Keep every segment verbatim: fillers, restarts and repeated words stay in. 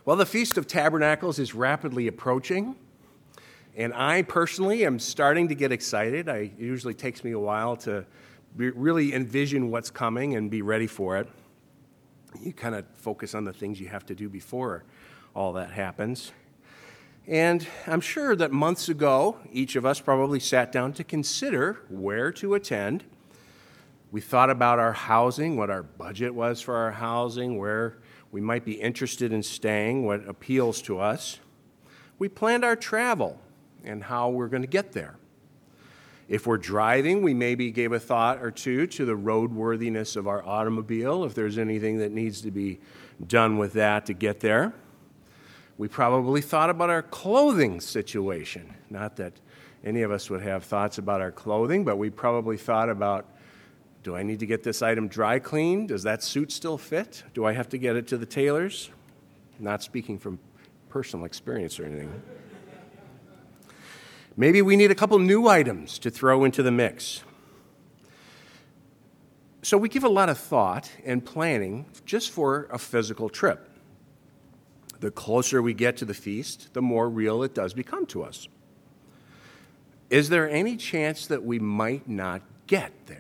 Well, the Feast of Tabernacles is rapidly approaching, and I personally am starting to get excited. I, it usually takes me a while to be, really envision what's coming and be ready for it. You kind of focus on the things you have to do before all that happens. And I'm sure that months ago, each of us probably sat down to consider where to attend. We thought about our housing, what our budget was for our housing, where we might be interested in staying, what appeals to us. We planned our travel and how we're going to get there. If we're driving, we maybe gave a thought or two to the roadworthiness of our automobile, if there's anything that needs to be done with that to get there. We probably thought about our clothing situation. Not that any of us would have thoughts about our clothing, but we probably thought about, do I need to get this item dry cleaned? Does that suit still fit? Do I have to get it to the tailors? Not speaking from personal experience or anything. Maybe we need a couple new items to throw into the mix. So we give a lot of thought and planning just for a physical trip. The closer we get to the feast, the more real it does become to us. Is there any chance that we might not get there?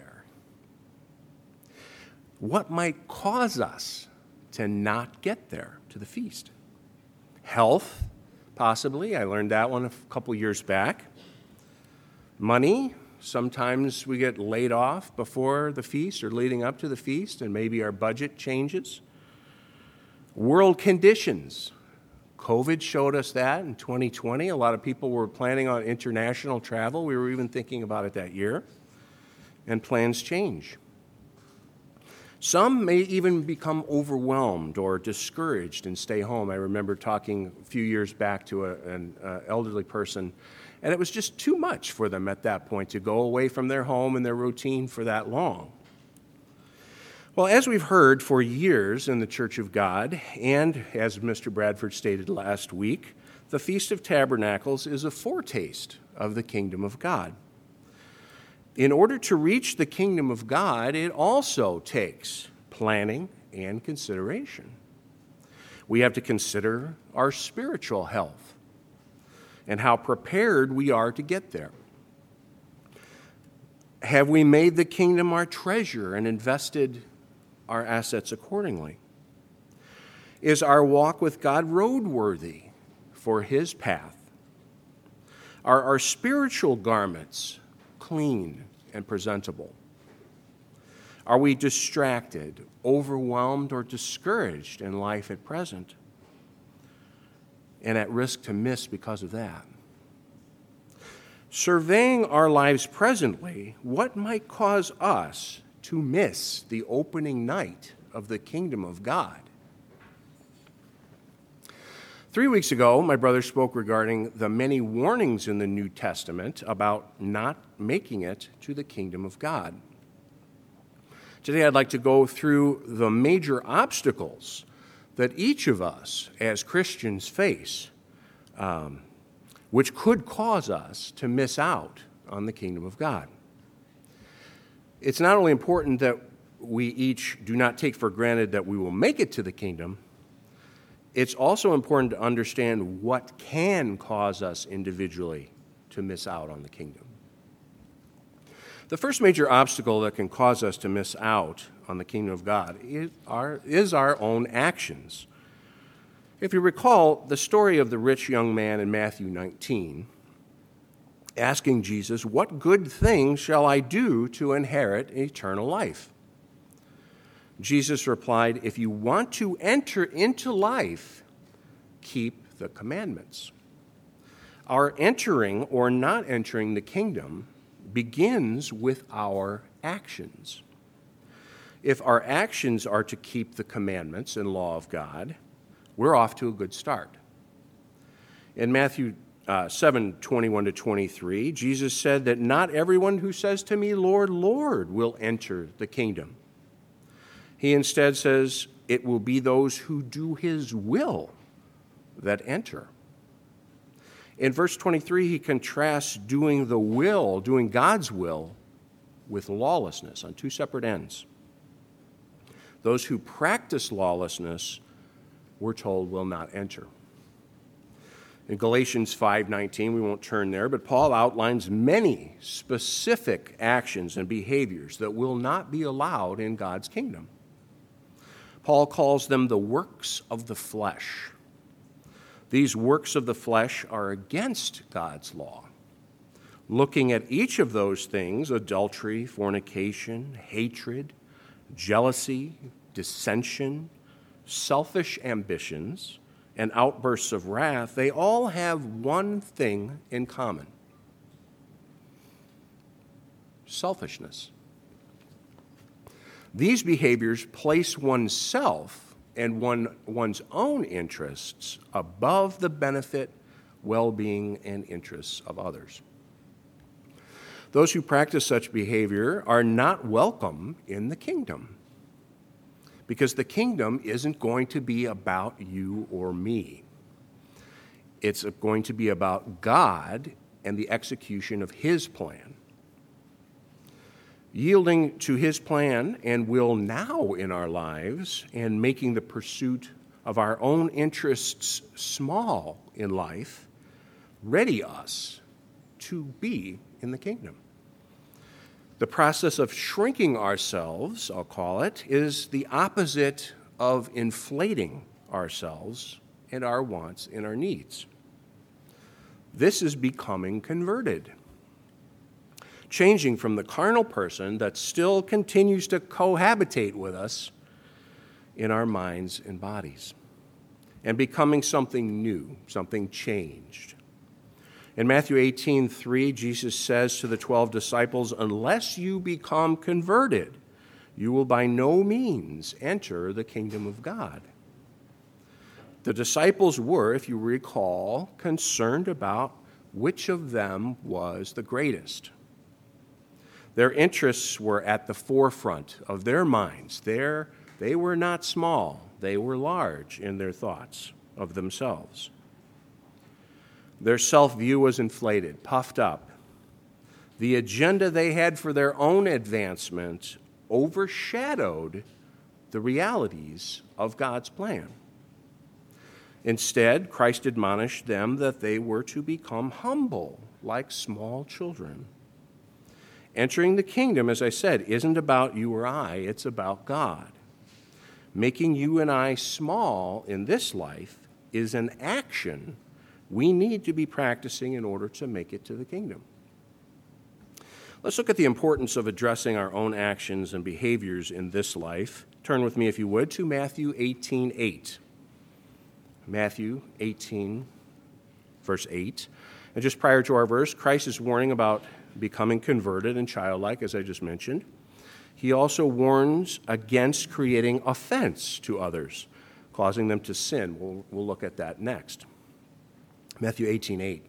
What might cause us to not get there to the feast? Health, possibly. I learned that one a couple years back. Money. Sometimes we get laid off before the feast or leading up to the feast, and maybe our budget changes. World conditions. COVID showed us that in twenty twenty. A lot of people were planning on international travel. We were even thinking about it that year. And plans change. Some may even become overwhelmed or discouraged and stay home. I remember talking a few years back to a, an uh, elderly person, and it was just too much for them at that point to go away from their home and their routine for that long. Well, as we've heard for years in the Church of God, and as Mister Bradford stated last week, the Feast of Tabernacles is a foretaste of the kingdom of God. In order to reach the kingdom of God, it also takes planning and consideration. We have to consider our spiritual health and how prepared we are to get there. Have we made the kingdom our treasure and invested our assets accordingly? Is our walk with God roadworthy for His path? Are our spiritual garments clean and presentable? Are we distracted, overwhelmed, or discouraged in life at present and at risk to miss because of that? Surveying our lives presently, what might cause us to miss the opening night of the kingdom of God? Three weeks ago, my brother spoke regarding the many warnings in the New Testament about not making it to the kingdom of God. Today, I'd like to go through the major obstacles that each of us as Christians face, um, which could cause us to miss out on the kingdom of God. It's not only important that we each do not take for granted that we will make it to the kingdom, it's also important to understand what can cause us individually to miss out on the kingdom. The first major obstacle that can cause us to miss out on the kingdom of God is our, is our own actions. If you recall the story of the rich young man in Matthew nineteen, asking Jesus, "What good thing shall I do to inherit eternal life?" Jesus replied, "If you want to enter into life, keep the commandments." Our entering or not entering the kingdom begins with our actions. If our actions are to keep the commandments and law of God, we're off to a good start. In Matthew uh, seven, twenty-one to twenty-three, Jesus said that not everyone who says to me, "Lord, Lord," will enter the kingdom. He instead says, it will be those who do His will that enter. In verse twenty-three, he contrasts doing the will, doing God's will, with lawlessness on two separate ends. Those who practice lawlessness we're told, will not enter. In Galatians five nineteen, we won't turn there, but Paul outlines many specific actions and behaviors that will not be allowed in God's kingdom. Paul calls them the works of the flesh. These works of the flesh are against God's law. Looking at each of those things, adultery, fornication, hatred, jealousy, dissension, selfish ambitions, and outbursts of wrath, they all have one thing in common: selfishness. These behaviors place oneself and one, one's own interests above the benefit, well-being, and interests of others. Those who practice such behavior are not welcome in the kingdom, because the kingdom isn't going to be about you or me. It's going to be about God and the execution of His plan. Yielding to His plan and will now in our lives, and making the pursuit of our own interests small in life, ready us to be in the kingdom. The process of shrinking ourselves, I'll call it, is the opposite of inflating ourselves and our wants and our needs. This is becoming converted, changing from the carnal person that still continues to cohabitate with us in our minds and bodies, and becoming something new, something changed. In Matthew eighteen three, Jesus says to the twelve disciples, "Unless you become converted, you will by no means enter the kingdom of God." The disciples were, if you recall, concerned about which of them was the greatest. Their interests were at the forefront of their minds. Their, they were not small, they were large in their thoughts of themselves. Their self-view was inflated, puffed up. The agenda they had for their own advancement overshadowed the realities of God's plan. Instead, Christ admonished them that they were to become humble, like small children. Entering the kingdom, as I said, isn't about you or I, it's about God. Making you and I small in this life is an action we need to be practicing in order to make it to the kingdom. Let's look at the importance of addressing our own actions and behaviors in this life. Turn with me, if you would, to Matthew eighteen eight. Matthew eighteen, verse eight. And just prior to our verse, Christ is warning about becoming converted and childlike, as I just mentioned. He also warns against creating offense to others, causing them to sin. We'll, we'll look at that next. Matthew eighteen eight.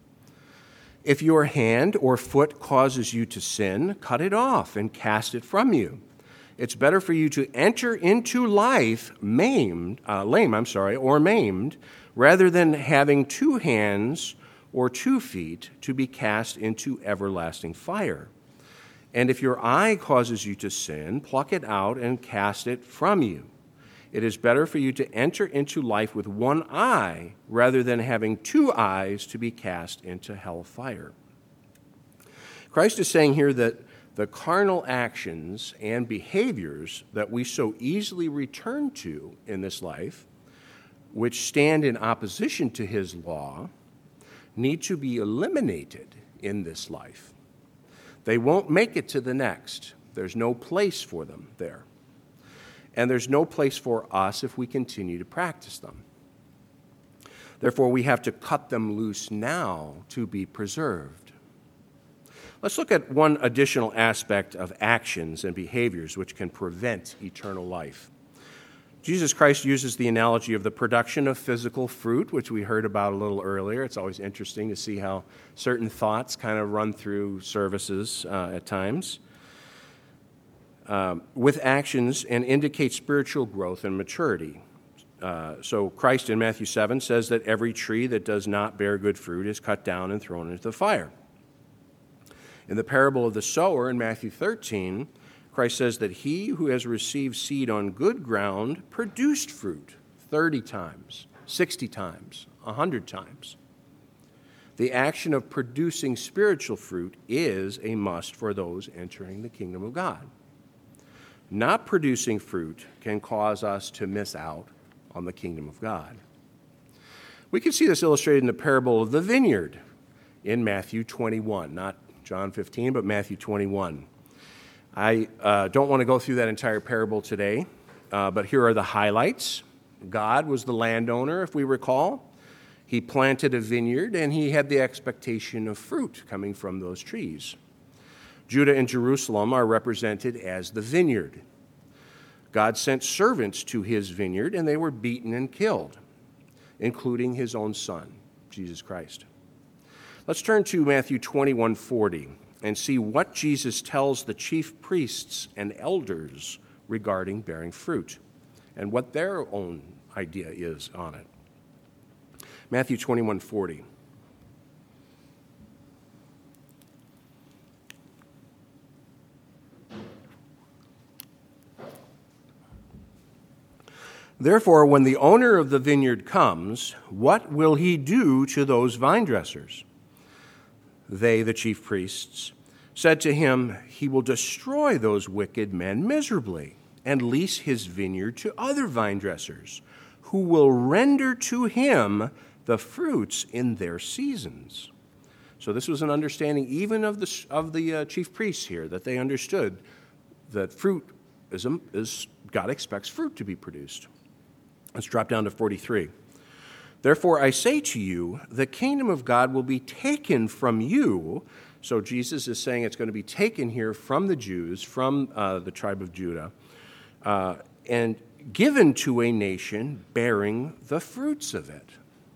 If your hand or foot causes you to sin, cut it off and cast it from you. It's better for you to enter into life maimed, uh, lame, I'm sorry, or maimed, rather than having two hands or two feet to be cast into everlasting fire. And if your eye causes you to sin, pluck it out and cast it from you. It is better for you to enter into life with one eye rather than having two eyes to be cast into hell fire. Christ is saying here that the carnal actions and behaviors that we so easily return to in this life, which stand in opposition to His law, need to be eliminated in this life. They won't make it to the next. There's no place for them there. And there's no place for us if we continue to practice them. Therefore, we have to cut them loose now to be preserved. Let's look at one additional aspect of actions and behaviors which can prevent eternal life. Jesus Christ uses the analogy of the production of physical fruit, which we heard about a little earlier. It's always interesting to see how certain thoughts kind of run through services uh, at times. Um, with actions and indicate spiritual growth and maturity. Uh, so Christ in Matthew seven says that every tree that does not bear good fruit is cut down and thrown into the fire. In the parable of the sower in Matthew thirteen, Christ says that he who has received seed on good ground produced fruit, thirty times, sixty times, one hundred times. The action of producing spiritual fruit is a must for those entering the kingdom of God. Not producing fruit can cause us to miss out on the kingdom of God. We can see this illustrated in the parable of the vineyard in Matthew twenty-one, not John fifteen, but Matthew twenty-one. I uh, don't want to go through that entire parable today, uh, but here are the highlights. God was the landowner, if we recall. He planted a vineyard, and he had the expectation of fruit coming from those trees. Judah and Jerusalem are represented as the vineyard. God sent servants to his vineyard, and they were beaten and killed, including his own son, Jesus Christ. Let's turn to Matthew twenty-one forty and see what Jesus tells the chief priests and elders regarding bearing fruit and what their own idea is on it. Matthew twenty-one forty. Therefore, when the owner of the vineyard comes, what will he do to those vine dressers? They, the chief priests, said to him, he will destroy those wicked men miserably and lease his vineyard to other vine dressers, who will render to him the fruits in their seasons. So this was an understanding even of the, of the uh, chief priests here, that they understood that fruit is, a, is, God expects fruit to be produced. Let's drop down to forty-three. Therefore, I say to you, the kingdom of God will be taken from you. So Jesus is saying it's going to be taken here from the Jews, from uh, the tribe of Judah, uh, and given to a nation bearing the fruits of it.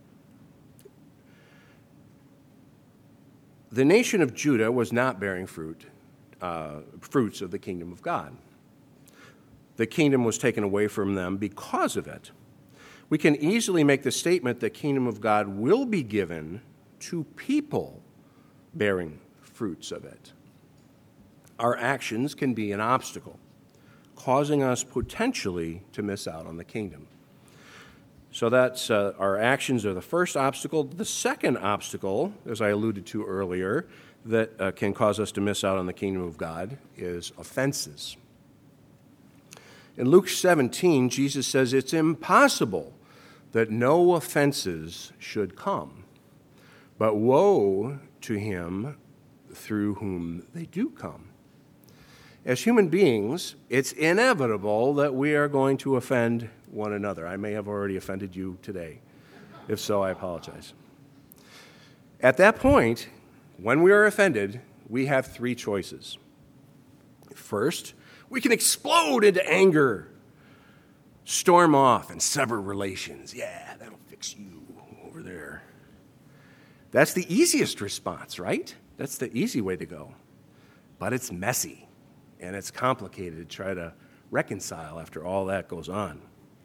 The nation of Judah was not bearing fruit, uh, fruits of the kingdom of God. The kingdom was taken away from them because of it. We can easily make the statement that the kingdom of God will be given to people bearing fruits of it. Our actions can be an obstacle, causing us potentially to miss out on the kingdom. So that's uh, our actions are the first obstacle. The second obstacle, as I alluded to earlier, that uh, can cause us to miss out on the kingdom of God is offenses. In Luke seventeen, Jesus says it's impossible that no offenses should come, but woe to him through whom they do come. As human beings, it's inevitable that we are going to offend one another. I may have already offended you today. If so, I apologize. At that point, when we are offended, we have three choices. First, we can explode into anger, storm off, and sever relations. Yeah, that'll fix you over there. That's the easiest response, right? That's the easy way to go. But it's messy, and it's complicated to try to reconcile after all that goes on.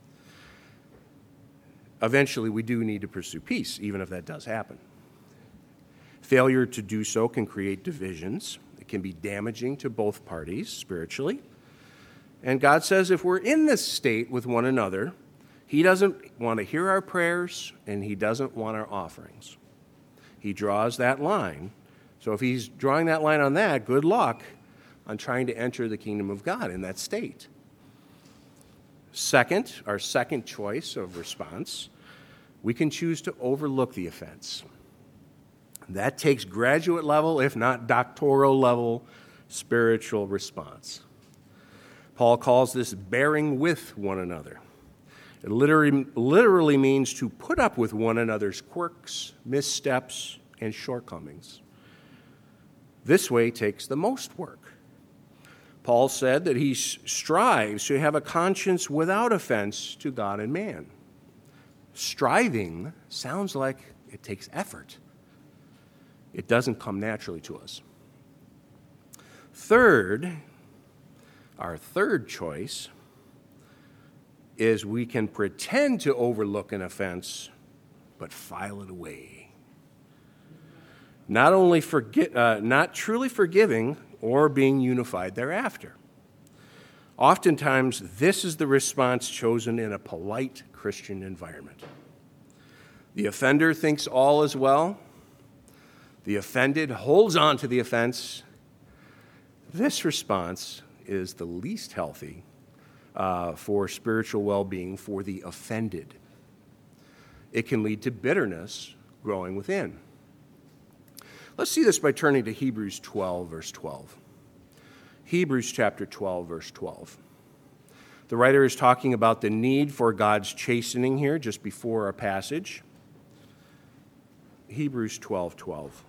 Eventually, we do need to pursue peace, even if that does happen. Failure to do so can create divisions. It can be damaging to both parties spiritually. And God says if we're in this state with one another, he doesn't want to hear our prayers, and he doesn't want our offerings. He draws that line. So if he's drawing that line on that, good luck on trying to enter the kingdom of God in that state. Second, our second choice of response, we can choose to overlook the offense. That takes graduate level, if not doctoral level, spiritual response. Paul calls this bearing with one another. It literally, literally means to put up with one another's quirks, missteps, and shortcomings. This way takes the most work. Paul said that he strives to have a conscience without offense to God and man. Striving sounds like it takes effort. It doesn't come naturally to us. Third, our third choice is we can pretend to overlook an offense, but file it away. Not only forget, uh, not truly forgiving or being unified thereafter. Oftentimes, this is the response chosen in a polite Christian environment. The offender thinks all is well. The offended holds on to the offense. This response is the least healthy uh, for spiritual well-being for the offended. It can lead to bitterness growing within. Let's see this by turning to Hebrews twelve, verse twelve. Hebrews chapter twelve, verse twelve. The writer is talking about the need for God's chastening here just before our passage. Hebrews twelve, twelve.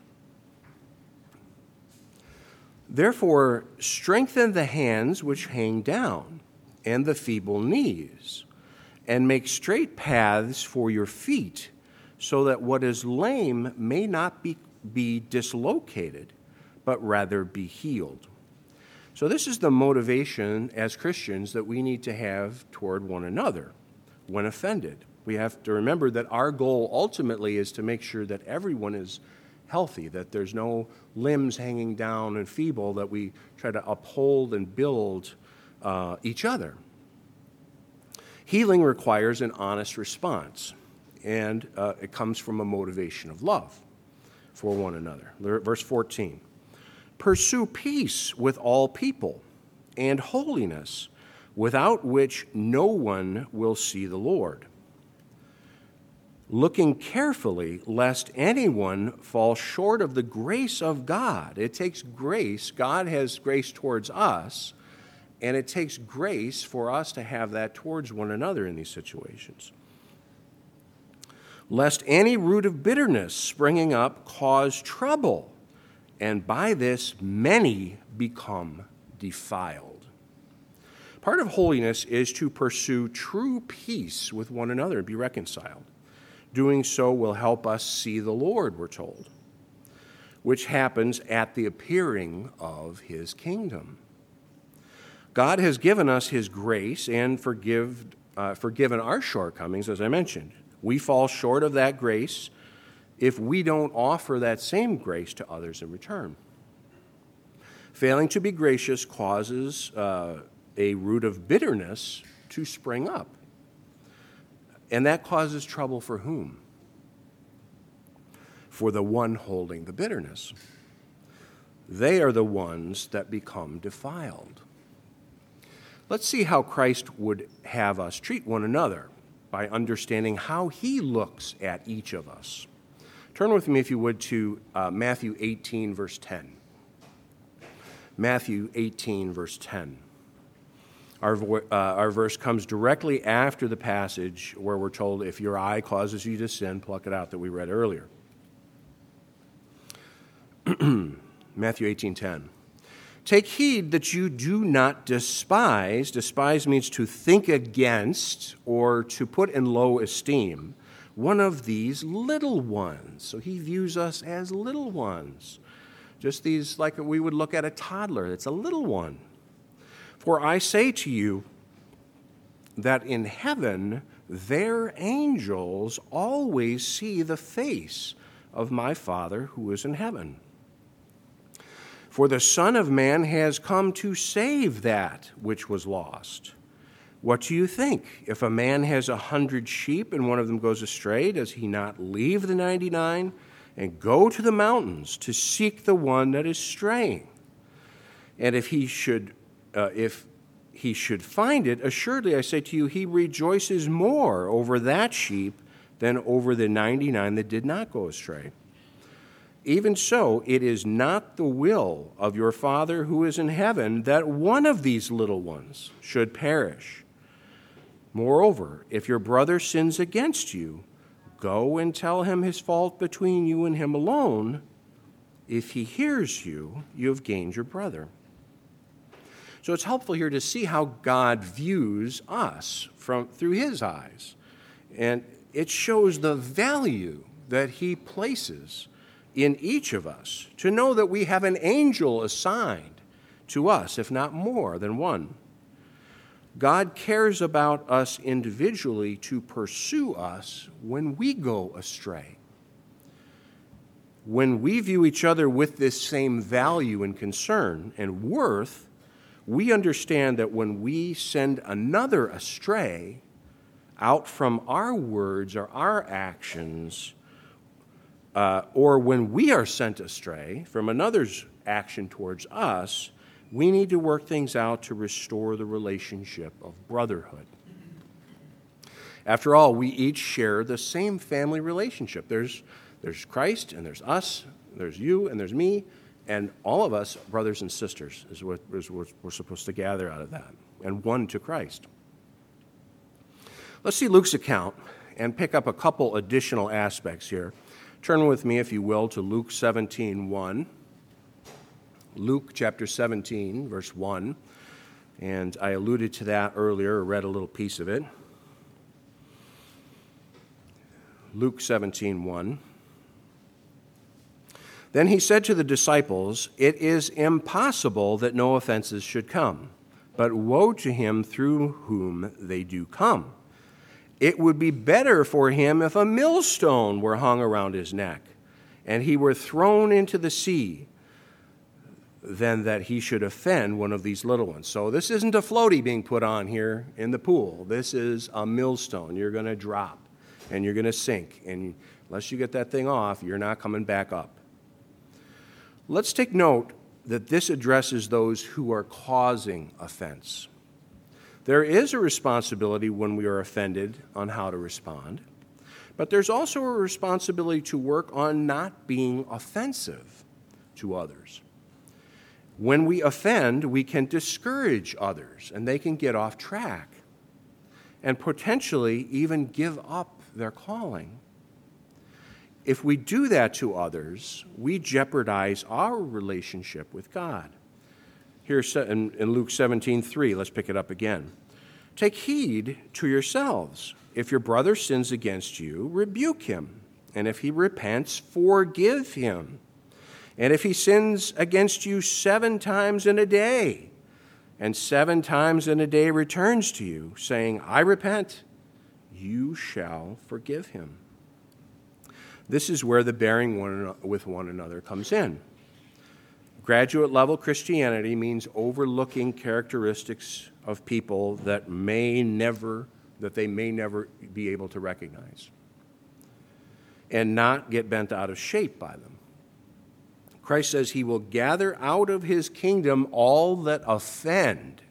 Therefore, strengthen the hands which hang down, and the feeble knees, and make straight paths for your feet, so that what is lame may not be, be dislocated, but rather be healed. So this is the motivation as Christians that we need to have toward one another when offended. We have to remember that our goal ultimately is to make sure that everyone is healthy, that there's no limbs hanging down and feeble, that we try to uphold and build uh, each other. Healing requires an honest response, and uh, it comes from a motivation of love for one another. Verse fourteen, pursue peace with all people and holiness, without which no one will see the Lord. Looking carefully, lest anyone fall short of the grace of God. It takes grace. God has grace towards us, and it takes grace for us to have that towards one another in these situations. Lest any root of bitterness springing up cause trouble, and by this many become defiled. Part of holiness is to pursue true peace with one another and be reconciled. Doing so will help us see the Lord, we're told, which happens at the appearing of his kingdom. God has given us his grace and forgive, uh, forgiven our shortcomings, as I mentioned. We fall short of that grace if we don't offer that same grace to others in return. Failing to be gracious causes uh, a root of bitterness to spring up. And that causes trouble for whom? For the one holding the bitterness. They are the ones that become defiled. Let's see how Christ would have us treat one another by understanding how he looks at each of us. Turn with me, if you would, to uh, Matthew eighteen, verse ten. Matthew eighteen, verse ten. Our, vo- uh, our verse comes directly after the passage where we're told, if your eye causes you to sin, pluck it out, that we read earlier. Matthew eighteen, ten. Take heed that you do not despise. Despise means to think against or to put in low esteem one of these little ones. So he views us as little ones. Just these, like we would look at a toddler. It's a little one. For I say to you that in heaven their angels always see the face of my Father who is in heaven. For the Son of Man has come to save that which was lost. What do you think? If a man has a hundred sheep and one of them goes astray, does he not leave the ninety-nine and go to the mountains to seek the one that is straying? And if he should Uh, if he should find it, assuredly I say to you, he rejoices more over that sheep than over the ninety-nine that did not go astray. Even so, it is not the will of your Father who is in heaven that one of these little ones should perish. Moreover, if your brother sins against you, go and tell him his fault between you and him alone. If he hears you, you have gained your brother. So it's helpful here to see how God views us from through his eyes. And it shows the value that he places in each of us, to know that we have an angel assigned to us, if not more than one. God cares about us individually to pursue us when we go astray. When we view each other with this same value and concern and worth, we understand that when we send another astray out from our words or our actions, uh, or when we are sent astray from another's action towards us, we need to work things out to restore the relationship of brotherhood. After all, we each share the same family relationship. There's, there's Christ, and there's us, there's you, and there's me, and all of us, brothers and sisters, is what, is what we're supposed to gather out of that, and one to Christ. Let's see Luke's account and pick up a couple additional aspects here. Turn with me, if you will, to Luke seventeen one. Luke chapter seventeen, verse one. And I alluded to that earlier, or read a little piece of it. Luke seventeen one. Then he said to the disciples, "It is impossible that no offenses should come, but woe to him through whom they do come. It would be better for him if a millstone were hung around his neck, and he were thrown into the sea, than that he should offend one of these little ones." So this isn't a floaty being put on here in the pool. This is a millstone. You're going to drop, and you're going to sink. And unless you get that thing off, you're not coming back up. Let's take note that this addresses those who are causing offense. There is a responsibility when we are offended on how to respond, but there's also a responsibility to work on not being offensive to others. When we offend, we can discourage others, and they can get off track and potentially even give up their calling. If we do that to others, we jeopardize our relationship with God. Here in Luke seventeen three, let's pick it up again. "Take heed to yourselves. If your brother sins against you, rebuke him. And if he repents, forgive him. And if he sins against you seven times in a day, and seven times in a day returns to you, saying, 'I repent,' you shall forgive him." This is where the bearing one with one another comes in. Graduate level Christianity means overlooking characteristics of people that may never, that they may never be able to recognize, and not get bent out of shape by them. Christ says he will gather out of his kingdom all that offend.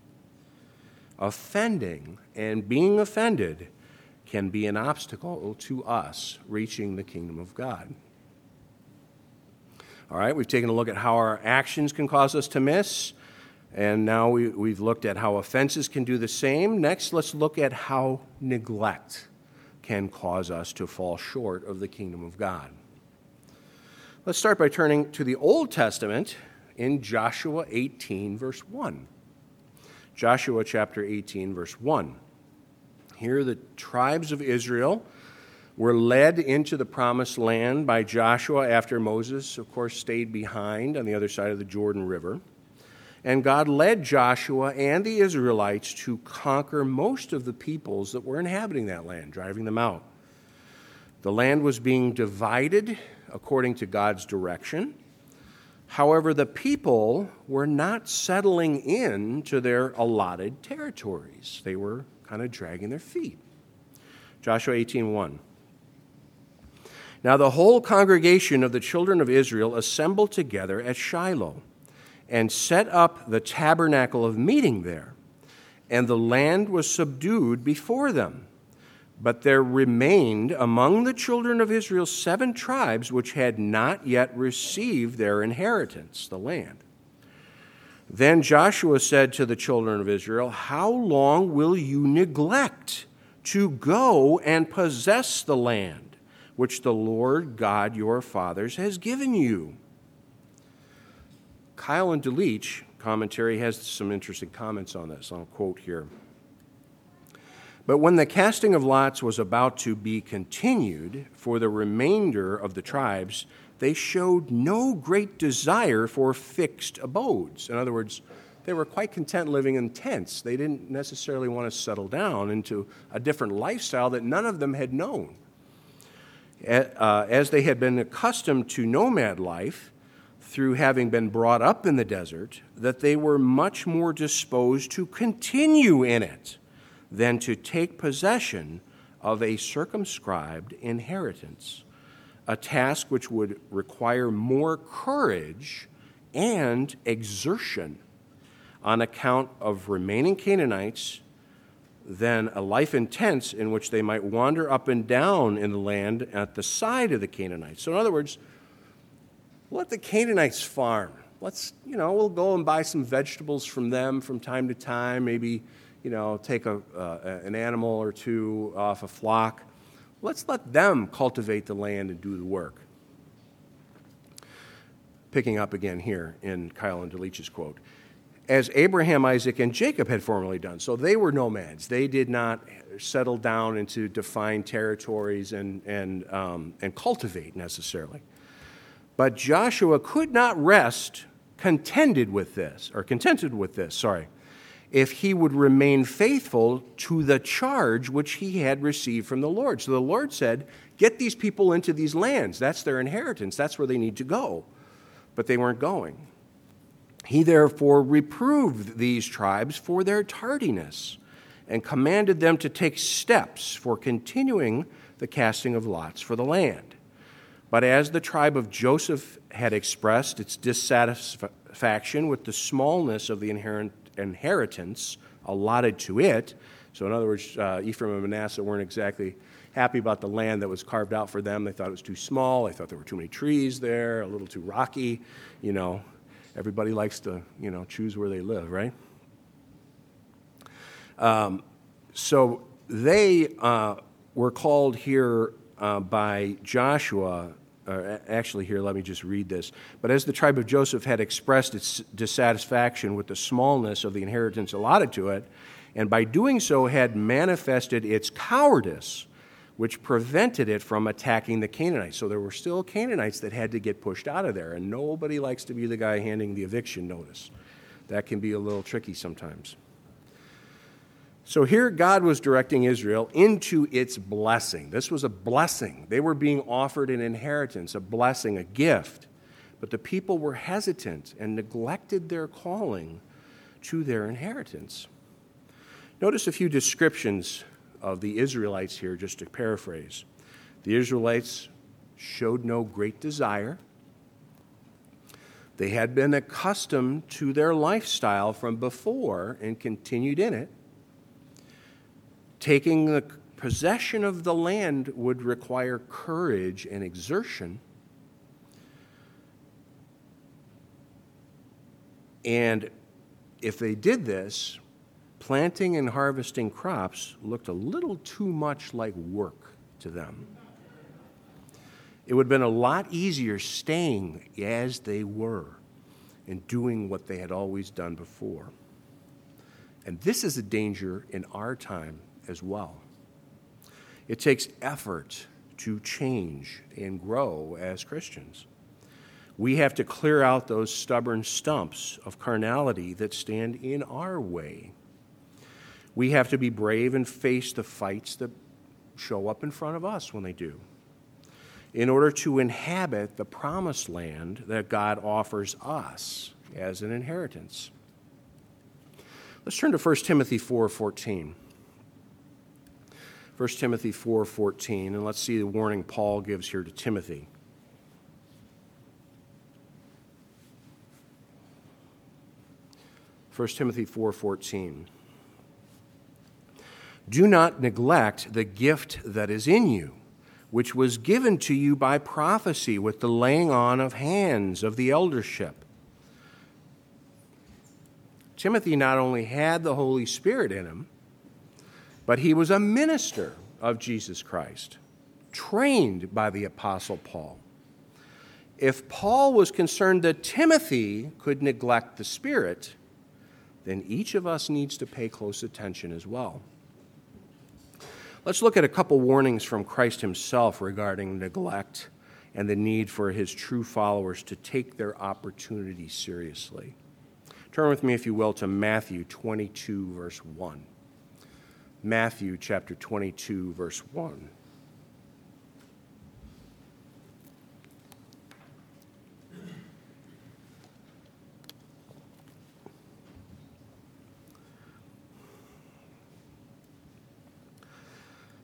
Offending and being offended can be an obstacle to us reaching the kingdom of God. All right, we've taken a look at how our actions can cause us to miss, and now we, we've looked at how offenses can do the same. Next, let's look at how neglect can cause us to fall short of the kingdom of God. Let's start by turning to the Old Testament in Joshua eighteen, verse one. Joshua chapter eighteen, verse one. Here the tribes of Israel were led into the promised land by Joshua after Moses, of course, stayed behind on the other side of the Jordan River. And God led Joshua and the Israelites to conquer most of the peoples that were inhabiting that land, driving them out. The land was being divided according to God's direction. However, the people were not settling in to their allotted territories. They were kind of dragging their feet. Joshua eighteen one. "Now the whole congregation of the children of Israel assembled together at Shiloh and set up the tabernacle of meeting there, and the land was subdued before them. But there remained among the children of Israel seven tribes which had not yet received their inheritance, the land. Then Joshua said to the children of Israel, 'How long will you neglect to go and possess the land which the Lord God your fathers has given you?'" Kyle and DeLeach commentary has some interesting comments on this. I'll quote here. "But when the casting of lots was about to be continued for the remainder of the tribes, they showed no great desire for fixed abodes." In other words, they were quite content living in tents. They didn't necessarily want to settle down into a different lifestyle that none of them had known. As they had been accustomed to nomad life, through having been brought up in the desert, that they were much more disposed to continue in it than to take possession of a circumscribed inheritance, a task which would require more courage and exertion on account of remaining Canaanites than a life in tents in which they might wander up and down in the land at the side of the Canaanites. So in other words, let the Canaanites farm. Let's, you know, we'll go and buy some vegetables from them from time to time, maybe, you know, take a, uh, an animal or two off a flock. Let's let them cultivate the land and do the work. Picking up again here in Kyle and Delitzsch's quote. As Abraham, Isaac, and Jacob had formerly done. So they were nomads. They did not settle down into defined territories and, and, um, and cultivate necessarily. But Joshua could not rest contented with this, or contented with this, sorry, if he would remain faithful to the charge which he had received from the Lord. So the Lord said, get these people into these lands. That's their inheritance. That's where they need to go. But they weren't going. He therefore reproved these tribes for their tardiness and commanded them to take steps for continuing the casting of lots for the land. But as the tribe of Joseph had expressed its dissatisfaction with the smallness of the inheritance allotted to it, so in other words, uh, Ephraim and Manasseh weren't exactly happy about the land that was carved out for them. They thought it was too small. They thought there were too many trees there, a little too rocky, you know. Everybody likes to, you know, choose where they live, right? Um, so they uh, were called here uh, by Joshua. Uh, actually, here, let me just read this. But as the tribe of Joseph had expressed its dissatisfaction with the smallness of the inheritance allotted to it, and by doing so had manifested its cowardice, which prevented it from attacking the Canaanites. So there were still Canaanites that had to get pushed out of there, and nobody likes to be the guy handing the eviction notice. That can be a little tricky sometimes. So here God was directing Israel into its blessing. This was a blessing. They were being offered an inheritance, a blessing, a gift. But the people were hesitant and neglected their calling to their inheritance. Notice a few descriptions of the Israelites here, just to paraphrase. The Israelites showed no great desire. They had been accustomed to their lifestyle from before and continued in it. Taking the possession of the land would require courage and exertion. And if they did this, planting and harvesting crops looked a little too much like work to them. It would have been a lot easier staying as they were and doing what they had always done before. And this is a danger in our time as well. It takes effort to change and grow as Christians. We have to clear out those stubborn stumps of carnality that stand in our way. We have to be brave and face the fights that show up in front of us when they do, in order to inhabit the promised land that God offers us as an inheritance. Let's turn to First Timothy four fourteen. First Timothy four fourteen, and let's see the warning Paul gives here to Timothy. First Timothy four fourteen. Do not neglect the gift that is in you, which was given to you by prophecy with the laying on of hands of the eldership. Timothy not only had the Holy Spirit in him, but he was a minister of Jesus Christ, trained by the Apostle Paul. If Paul was concerned that Timothy could neglect the Spirit, then each of us needs to pay close attention as well. Let's look at a couple warnings from Christ himself regarding neglect and the need for his true followers to take their opportunity seriously. Turn with me, if you will, to Matthew twenty-two, verse one. Matthew chapter twenty-two, verse one.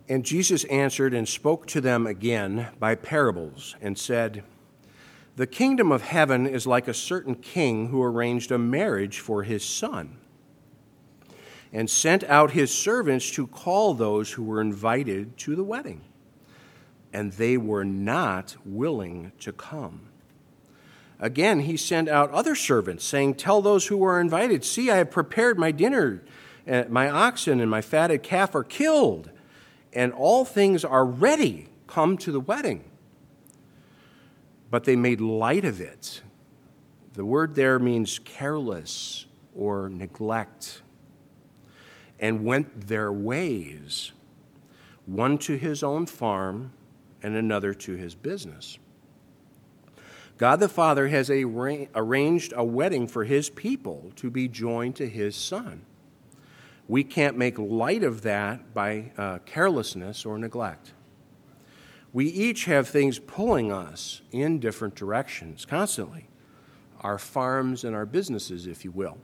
And Jesus answered and spoke to them again by parables and said, "The kingdom of heaven is like a certain king who arranged a marriage for his son and sent out his servants to call those who were invited to the wedding. And they were not willing to come. Again, he sent out other servants, saying, 'Tell those who were invited, see, I have prepared my dinner. My oxen and my fatted calf are killed, and all things are ready. Come to the wedding.' But they made light of it." The word there means careless or neglect. "And went their ways, one to his own farm and another to his business." God the Father has arranged a wedding for his people to be joined to his Son. We can't make light of that by uh, carelessness or neglect. We each have things pulling us in different directions constantly, our farms and our businesses, if you will.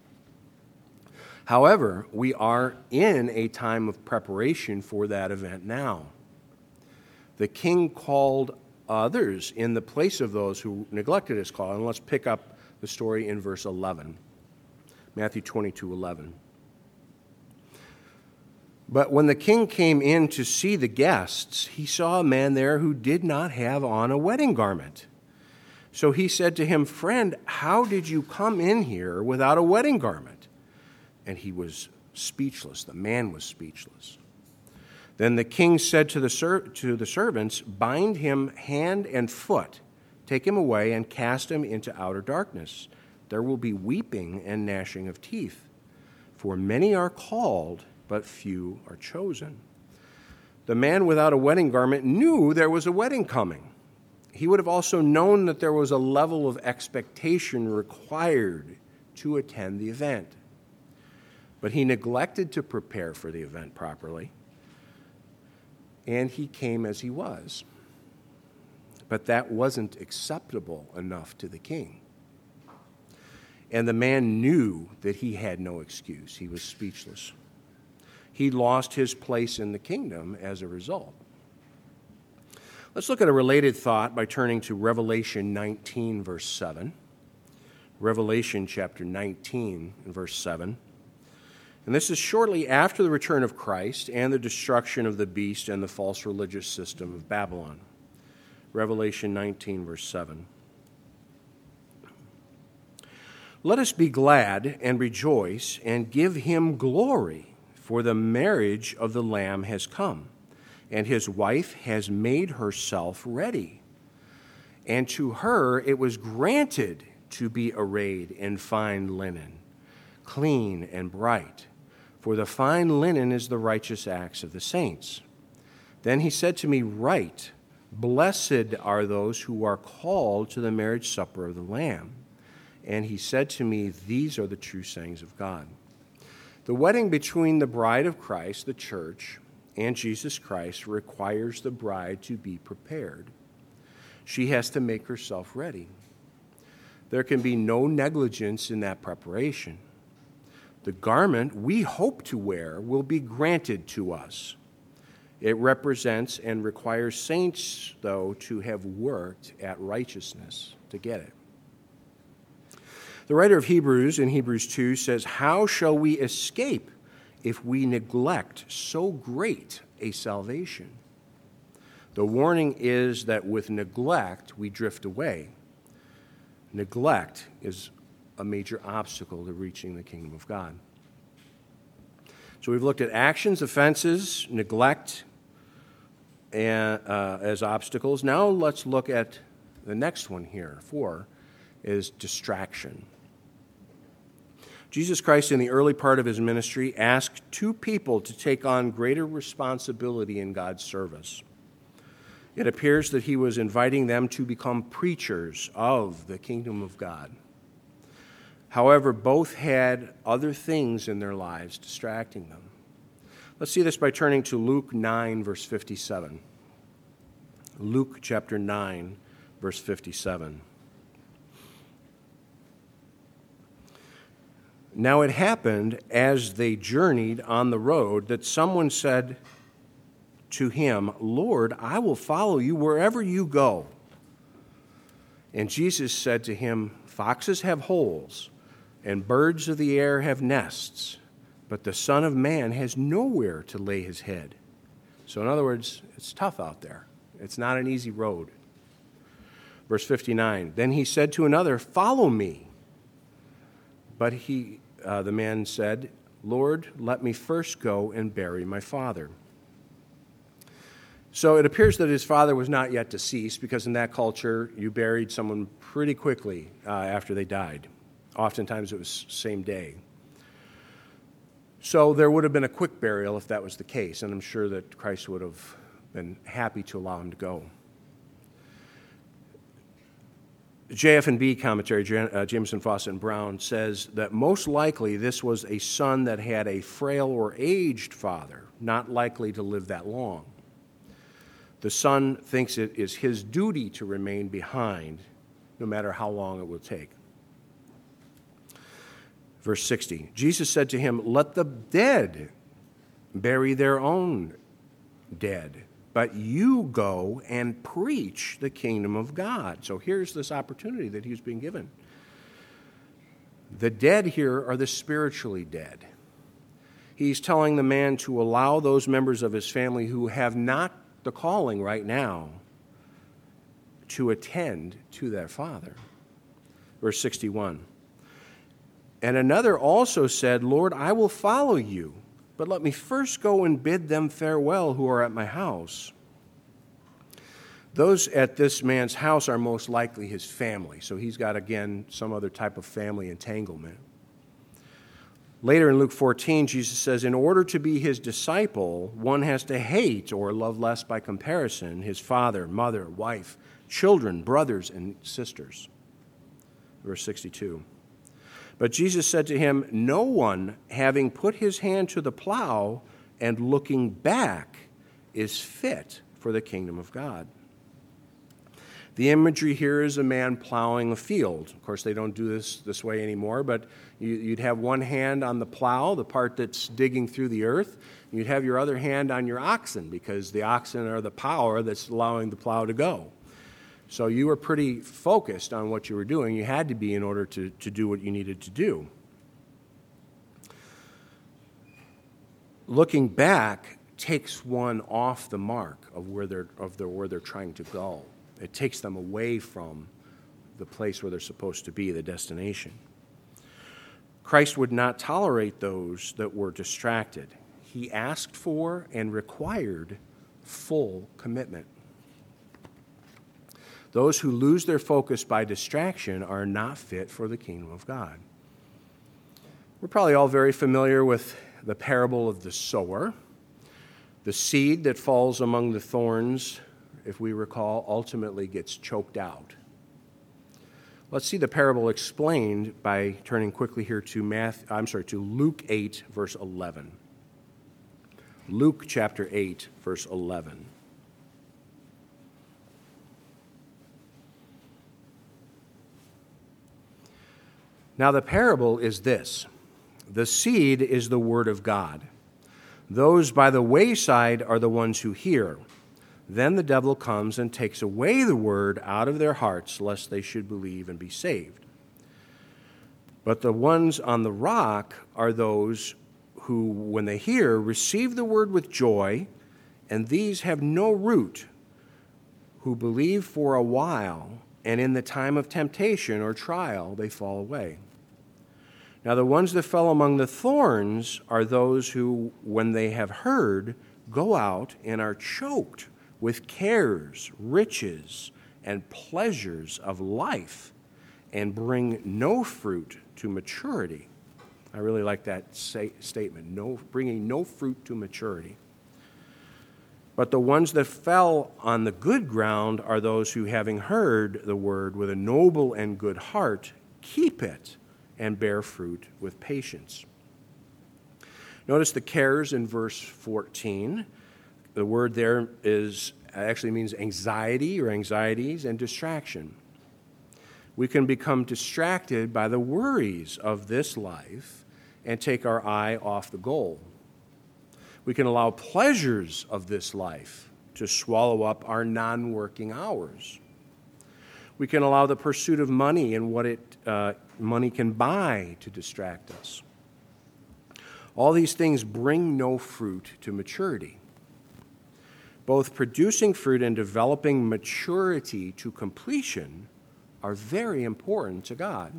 However, we are in a time of preparation for that event now. The king called others in the place of those who neglected his call. And let's pick up the story in verse eleven, Matthew twenty-two eleven. "But when the king came in to see the guests, he saw a man there who did not have on a wedding garment. So he said to him, 'Friend, how did you come in here without a wedding garment?' And he was speechless. The man was speechless. Then the king said to the ser- to the servants, 'Bind him hand and foot, take him away, and cast him into outer darkness. There will be weeping and gnashing of teeth. For many are called, but few are chosen.' The man without a wedding garment knew there was a wedding coming. He would have also known that there was a level of expectation required to attend the event. But he neglected to prepare for the event properly, and he came as he was. But that wasn't acceptable enough to the king. And the man knew that he had no excuse. He was speechless. He lost his place in the kingdom as a result. Let's look at a related thought by turning to Revelation nineteen, verse seven. Revelation chapter nineteen, verse seven. And this is shortly after the return of Christ and the destruction of the beast and the false religious system of Babylon. Revelation nineteen, verse seven. "Let us be glad and rejoice and give him glory, for the marriage of the Lamb has come, and his wife has made herself ready. And to her it was granted to be arrayed in fine linen, clean and bright. For the fine linen is the righteous acts of the saints. Then he said to me, 'Write, blessed are those who are called to the marriage supper of the Lamb.' And he said to me, 'These are the true sayings of God.'" The wedding between the bride of Christ, the church, and Jesus Christ requires the bride to be prepared. She has to make herself ready. There can be no negligence in that preparation. The garment we hope to wear will be granted to us. It represents and requires saints, though, to have worked at righteousness to get it. The writer of Hebrews in Hebrews two says, "How shall we escape if we neglect so great a salvation?" The warning is that with neglect, we drift away. Neglect is a major obstacle to reaching the kingdom of God. So we've looked at actions, offenses, neglect and, uh, as obstacles. Now let's look at the next one here. Four is distraction. Jesus Christ, in the early part of his ministry, asked two people to take on greater responsibility in God's service. It appears that he was inviting them to become preachers of the kingdom of God. However, both had other things in their lives distracting them. Let's see this by turning to Luke nine, verse fifty-seven. Luke chapter nine, verse fifty-seven. "Now it happened as they journeyed on the road that someone said to him, Lord, I will follow you wherever you go. And Jesus said to him, foxes have holes, and birds of the air have nests, but the Son of Man has nowhere to lay his head. So in other words, it's tough out there. It's not an easy road. Verse fifty-nine, then he said to another, follow me. But he, uh, the man said, Lord, let me first go and bury my father. So it appears that his father was not yet deceased, because in that culture, you buried someone pretty quickly uh, after they died. Oftentimes it was same day. So there would have been a quick burial if that was the case, and I'm sure that Christ would have been happy to allow him to go. J F and B commentary, uh, Jameson, Fawcett, and Brown, says that most likely this was a son that had a frail or aged father, not likely to live that long. The son thinks it is his duty to remain behind, no matter how long it will take. Verse sixty, Jesus said to him, let the dead bury their own dead, but you go and preach the kingdom of God. So here's this opportunity that he's being given. The dead here are the spiritually dead. He's telling the man to allow those members of his family who have not the calling right now to attend to their father. Verse sixty-one, and another also said, Lord, I will follow you, but let me first go and bid them farewell who are at my house. Those at this man's house are most likely his family, so he's got, again, some other type of family entanglement. Later in Luke fourteen, Jesus says, in order to be his disciple, one has to hate or love less by comparison his father, mother, wife, children, brothers, and sisters. Verse sixty-two. But Jesus said to him, no one, having put his hand to the plow and looking back, is fit for the kingdom of God. The imagery here is a man plowing a field. Of course, they don't do this this way anymore, but you, you'd have one hand on the plow, the part that's digging through the earth. You'd have your other hand on your oxen, because the oxen are the power that's allowing the plow to go. So you were pretty focused on what you were doing. You had to be in order to, to do what you needed to do. Looking back takes one off the mark of where they're, of the, where they're trying to go. It takes them away from the place where they're supposed to be, the destination. Christ would not tolerate those that were distracted. He asked for and required full commitment. Those who lose their focus by distraction are not fit for the kingdom of God. We're probably all very familiar with the parable of the sower. The seed that falls among the thorns, if we recall, ultimately gets choked out. Let's see the parable explained by turning quickly here to Math, I'm sorry, to Luke eight, verse eleven. Luke chapter eight, verse eleven. Now the parable is this. The seed is the word of God. Those by the wayside are the ones who hear. Then the devil comes and takes away the word out of their hearts, lest they should believe and be saved. But the ones on the rock are those who, when they hear, receive the word with joy, and these have no root, who believe for a while, and in the time of temptation or trial they fall away. Now the ones that fell among the thorns are those who, when they have heard, go out and are choked with cares, riches, and pleasures of life, and bring no fruit to maturity. I really like that say, statement, no, bringing no fruit to maturity. But the ones that fell on the good ground are those who, having heard the word with a noble and good heart, keep it and bear fruit with patience. Notice the cares in verse fourteen. The word there is actually means anxiety or anxieties and distraction. We can become distracted by the worries of this life and take our eye off the goal. We can allow pleasures of this life to swallow up our non-working hours. We can allow the pursuit of money and what it uh, money can buy to distract us. All these things bring no fruit to maturity. Both producing fruit and developing maturity to completion are very important to God.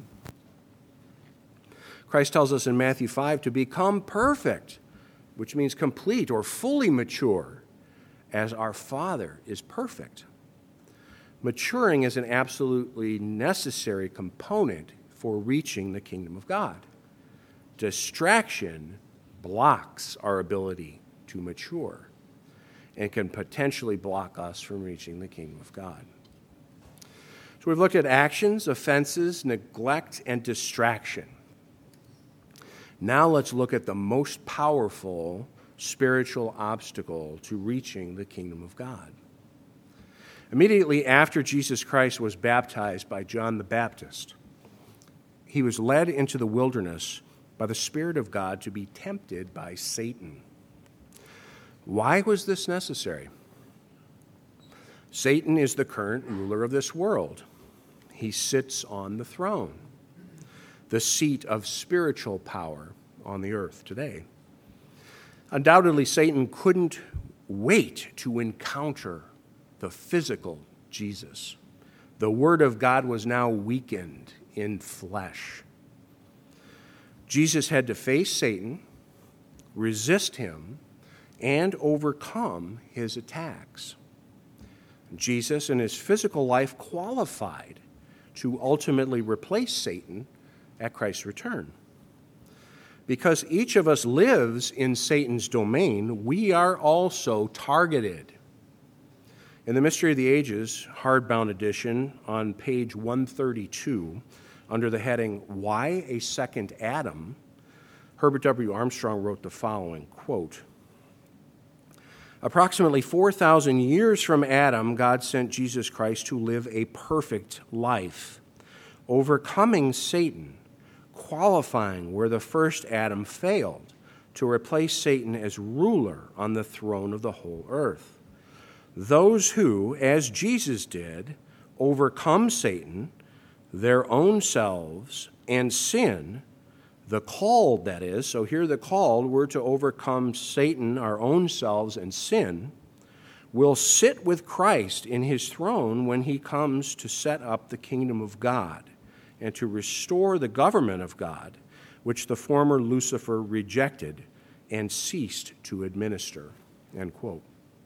Christ tells us in Matthew five to become perfect, which means complete or fully mature, as our Father is perfect. Maturing is an absolutely necessary component for reaching the kingdom of God. Distraction blocks our ability to mature and can potentially block us from reaching the kingdom of God. So we've looked at actions, offenses, neglect, and distraction. Now let's look at the most powerful spiritual obstacle to reaching the kingdom of God. Immediately after Jesus Christ was baptized by John the Baptist, he was led into the wilderness by the Spirit of God to be tempted by Satan. Why was this necessary? Satan is the current ruler of this world. He sits on the throne, the seat of spiritual power on the earth today. Undoubtedly, Satan couldn't wait to encounter the physical Jesus. The Word of God was now weakened in flesh. Jesus had to face Satan, resist him, and overcome his attacks. Jesus in his physical life qualified to ultimately replace Satan at Christ's return. Because each of us lives in Satan's domain, we are also targeted. In the Mystery of the Ages, hardbound edition, on page one thirty-two, under the heading, Why a Second Adam, Herbert W. Armstrong wrote the following, quote, approximately four thousand years from Adam, God sent Jesus Christ to live a perfect life, overcoming Satan, qualifying where the first Adam failed, to replace Satan as ruler on the throne of the whole earth. Those who, as Jesus did, overcome Satan, their own selves, and sin, the called, that is, so here the called, we're to overcome Satan, our own selves, and sin, will sit with Christ in his throne when he comes to set up the kingdom of God and to restore the government of God, which the former Lucifer rejected and ceased to administer, end quote.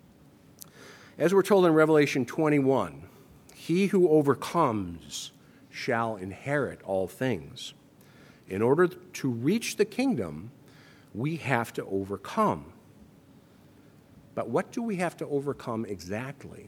As we're told in Revelation twenty-one, he who overcomes shall inherit all things. In order to reach the kingdom, we have to overcome. But what do we have to overcome exactly?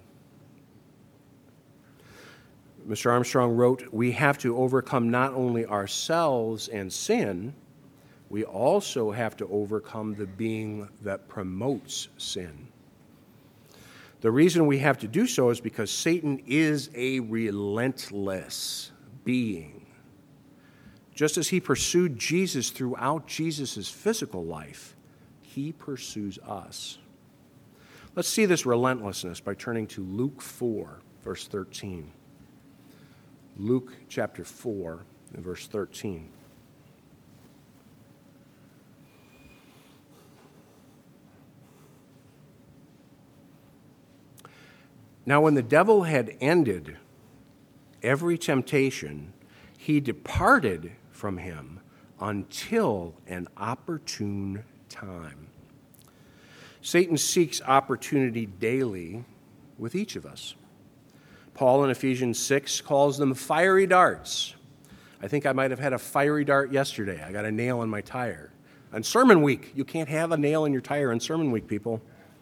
Mister Armstrong wrote, we have to overcome not only ourselves and sin, we also have to overcome the being that promotes sin. The reason we have to do so is because Satan is a relentless being. Just as he pursued Jesus throughout Jesus' physical life, he pursues us. Let's see this relentlessness by turning to Luke four, verse thirteen. Luke chapter four, and verse thirteen. Now, when the devil had ended every temptation, he departed from him until an opportune time. Satan seeks opportunity daily with each of us. Paul in Ephesians six calls them fiery darts. I think I might have had a fiery dart yesterday. I got a nail in my tire. On sermon week, you can't have a nail in your tire on sermon week, people.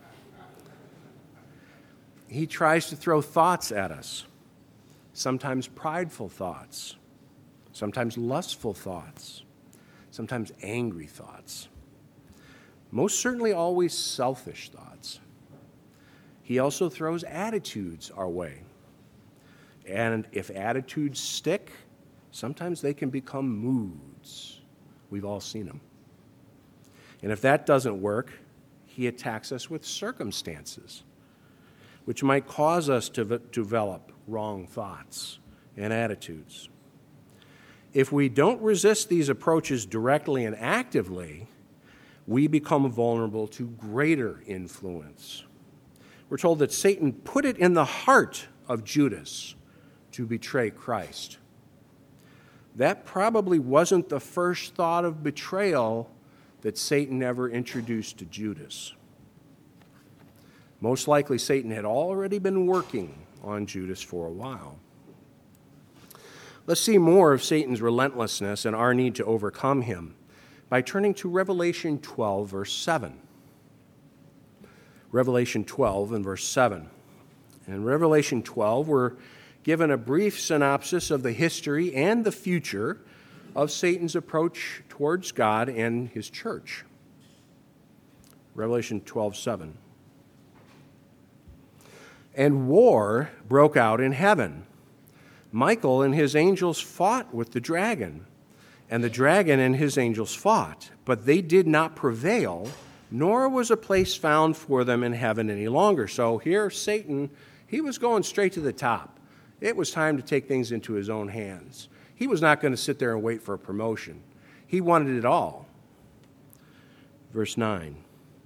He tries to throw thoughts at us, sometimes prideful thoughts, sometimes lustful thoughts, sometimes angry thoughts, most certainly always selfish thoughts. He also throws attitudes our way. And if attitudes stick, sometimes they can become moods. We've all seen them. And if that doesn't work, he attacks us with circumstances, which might cause us to v- develop wrong thoughts and attitudes. If we don't resist these approaches directly and actively, we become vulnerable to greater influence. We're told that Satan put it in the heart of Judas to betray Christ. That probably wasn't the first thought of betrayal that Satan ever introduced to Judas. Most likely, Satan had already been working on Judas for a while. Let's see more of Satan's relentlessness and our need to overcome him by turning to Revelation twelve, verse seven. Revelation twelve and verse seven. In Revelation twelve, we're given a brief synopsis of the history and the future of Satan's approach towards God and his church. Revelation twelve, seven. And war broke out in heaven. Michael and his angels fought with the dragon, and the dragon and his angels fought, but they did not prevail, nor was a place found for them in heaven any longer. So here, Satan, he was going straight to the top. It was time to take things into his own hands. He was not going to sit there and wait for a promotion. He wanted it all. Verse nine.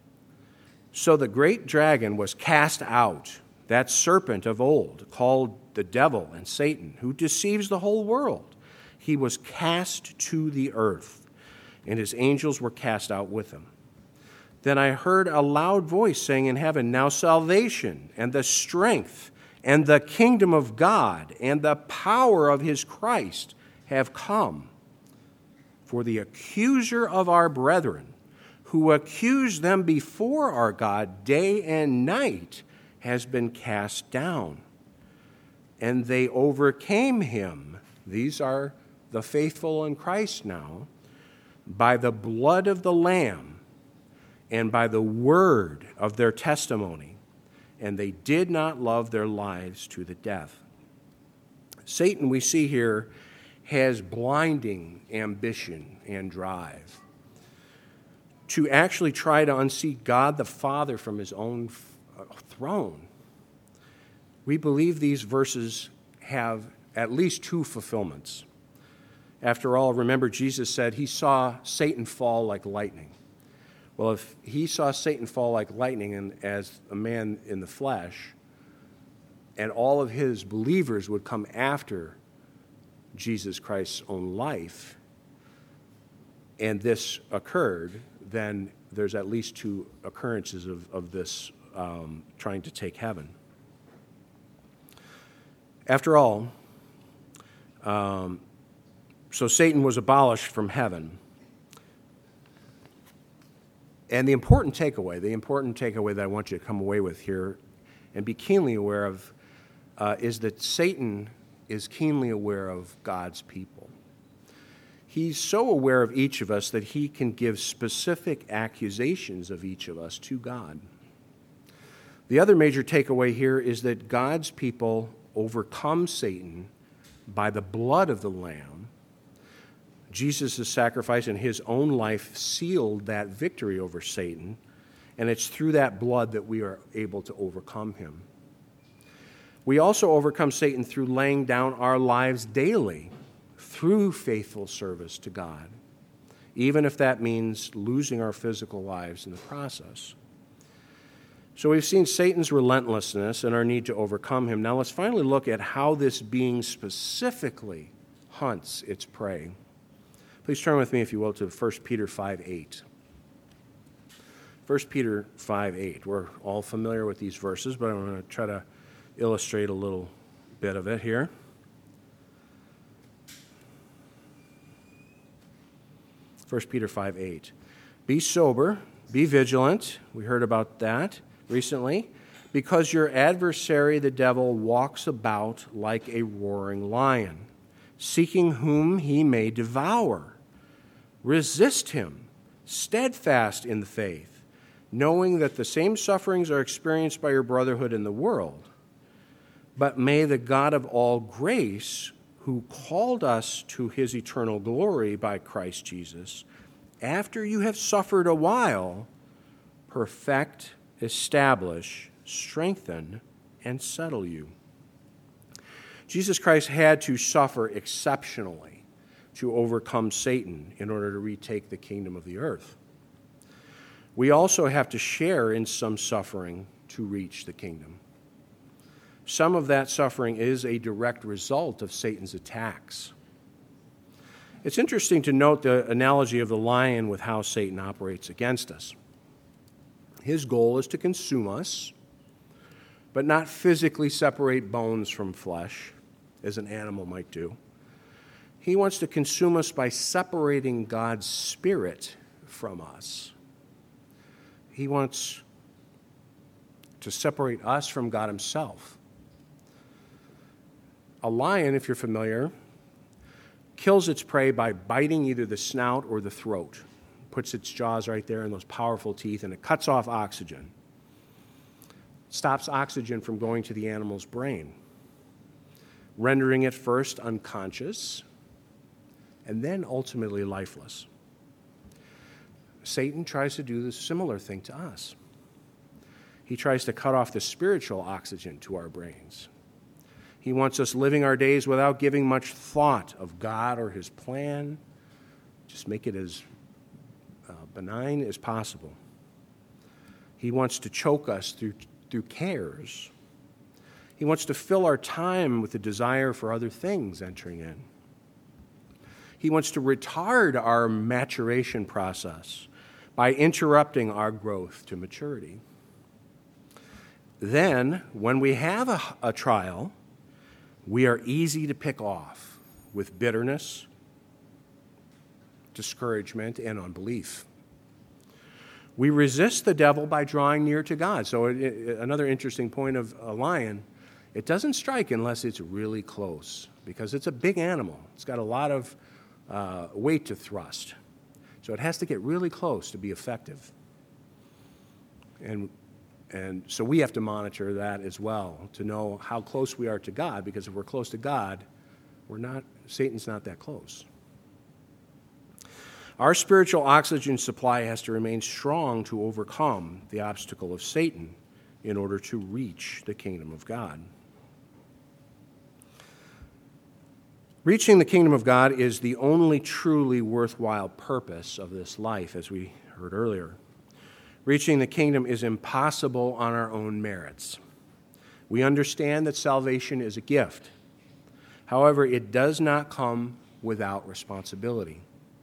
So the great dragon was cast out, that serpent of old, called the devil and Satan, who deceives the whole world. He was cast to the earth, and his angels were cast out with him. Then I heard a loud voice saying in heaven, now salvation and the strength and the kingdom of God and the power of his Christ have come. For the accuser of our brethren, who accused them before our God day and night, has been cast down. And they overcame him. These are the faithful in Christ now, by the blood of the Lamb and by the word of their testimony, and they did not love their lives to the death. Satan, we see here, has blinding ambition and drive to actually try to unseat God the Father from his own throne. We believe these verses have at least two fulfillments. After all, remember Jesus said he saw Satan fall like lightning. Well, if he saw Satan fall like lightning and as a man in the flesh, and all of his believers would come after Jesus Christ's own life, and this occurred, then there's at least two occurrences of, of this um, trying to take heaven. After all, um, so Satan was abolished from heaven. And the important takeaway, the important takeaway that I want you to come away with here and be keenly aware of uh, is that Satan is keenly aware of God's people. He's so aware of each of us that he can give specific accusations of each of us to God. The other major takeaway here is that God's people overcome Satan by the blood of the Lamb. Jesus' sacrifice and his own life sealed that victory over Satan, and it's through that blood that we are able to overcome him. We also overcome Satan through laying down our lives daily through faithful service to God, even if that means losing our physical lives in the process. So we've seen Satan's relentlessness and our need to overcome him. Now let's finally look at how this being specifically hunts its prey. Please turn with me, if you will, to First Peter five eight. First Peter five eight. We're all familiar with these verses, but I'm going to try to illustrate a little bit of it here. First Peter five eight. Be sober, be vigilant. We heard about that recently. Because your adversary, the devil, walks about like a roaring lion, seeking whom he may devour. Resist him, steadfast in the faith, knowing that the same sufferings are experienced by your brotherhood in the world. But may the God of all grace, who called us to his eternal glory by Christ Jesus, after you have suffered a while, perfect, establish, strengthen, and settle you. Jesus Christ had to suffer exceptionally to overcome Satan in order to retake the kingdom of the earth. We also have to share in some suffering to reach the kingdom. Some of that suffering is a direct result of Satan's attacks. It's interesting to note the analogy of the lion with how Satan operates against us. His goal is to consume us, but not physically separate bones from flesh, as an animal might do. He wants to consume us by separating God's Spirit from us. He wants to separate us from God himself. A lion, if you're familiar, kills its prey by biting either the snout or the throat. Puts its jaws right there in those powerful teeth, and it cuts off oxygen. Stops oxygen from going to the animal's brain, rendering it first unconscious and then ultimately lifeless. Satan tries to do the similar thing to us. He tries to cut off the spiritual oxygen to our brains. He wants us living our days without giving much thought of God or his plan. Just make it as uh, benign as possible. He wants to choke us through, through cares. He wants to fill our time with the desire for other things entering in. He wants to retard our maturation process by interrupting our growth to maturity. Then, when we have a, a trial, we are easy to pick off with bitterness, discouragement, and unbelief. We resist the devil by drawing near to God. So it, it, another interesting point of a lion, it doesn't strike unless it's really close, because it's a big animal. It's got a lot of uh, weight to thrust. So it has to get really close to be effective. And And so we have to monitor that as well, to know how close we are to God, because if we're close to God, we're not, Satan's not that close. Our spiritual oxygen supply has to remain strong to overcome the obstacle of Satan in order to reach the kingdom of God. Reaching the kingdom of God is the only truly worthwhile purpose of this life, as we heard earlier. Reaching the kingdom is impossible on our own merits. We understand that salvation is a gift. However, it does not come without responsibility.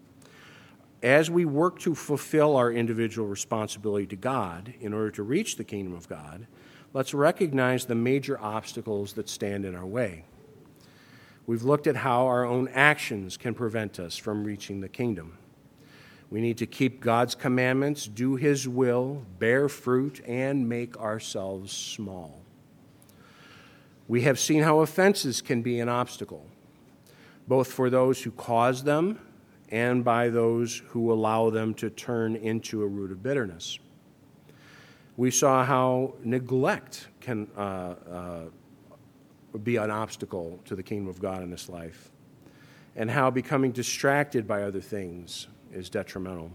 As we work to fulfill our individual responsibility to God in order to reach the kingdom of God, let's recognize the major obstacles that stand in our way. We've looked at how our own actions can prevent us from reaching the kingdom. We need to keep God's commandments, do his will, bear fruit, and make ourselves small. We have seen how offenses can be an obstacle, both for those who cause them and by those who allow them to turn into a root of bitterness. We saw how neglect can uh, uh, be an obstacle to the kingdom of God in this life, and how becoming distracted by other things is detrimental.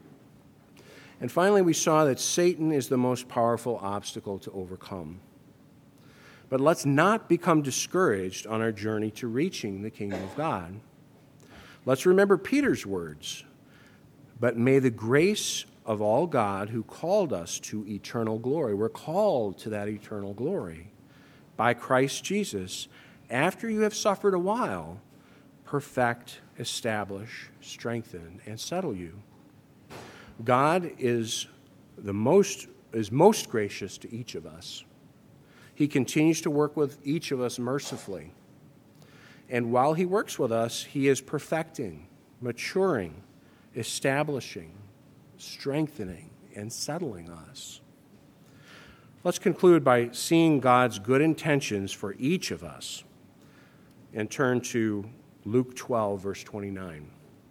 And finally, we saw that Satan is the most powerful obstacle to overcome. But let's not become discouraged on our journey to reaching the kingdom of God. Let's remember Peter's words, "But may the grace of all God who called us to eternal glory," we're called to that eternal glory, "by Christ Jesus, after you have suffered a while, perfect, establish, strengthen, and settle you." God is the most is most gracious to each of us. He continues to work with each of us mercifully. And while he works with us, he is perfecting, maturing, establishing, strengthening, and settling us. Let's conclude by seeing God's good intentions for each of us and turn to Luke twelve, verse twenty-nine.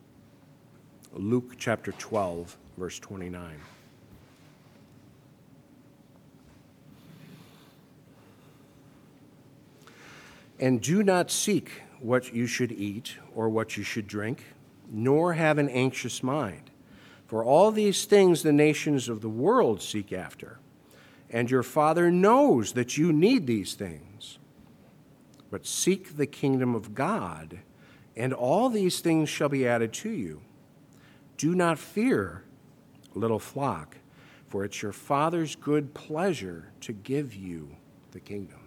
Luke chapter twelve, verse twenty-nine. "And do not seek what you should eat or what you should drink, nor have an anxious mind. For all these things the nations of the world seek after, and your Father knows that you need these things. But seek the kingdom of God, and all these things shall be added to you. Do not fear, little flock, for it's your Father's good pleasure to give you the kingdom.